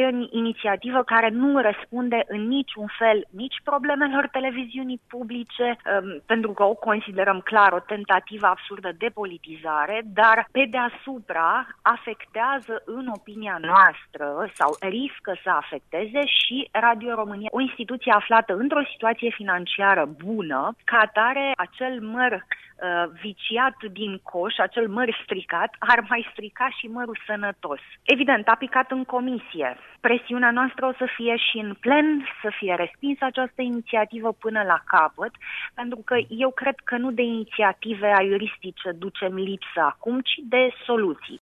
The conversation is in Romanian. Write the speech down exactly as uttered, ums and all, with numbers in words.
o inițiativă care nu răspunde în niciun fel nici problemelor televiziunii publice, pentru că o considerăm clar o tentativă absurdă de politizare, dar pe deasupra afectează, în opinia noastră, sau riscă să afecteze și Radio România, o instituție aflată într-o situație financiară bună, ca atare acel măr viciat din coș, acel măr stricat, ar mai strica și mărul sănătos. Evident, a picat în comisie. Presiunea noastră o să fie și în plen, să fie respinsă această inițiativă până la capăt, pentru că eu cred că nu de inițiative aiuristice ducem lipsă acum, ci de soluții.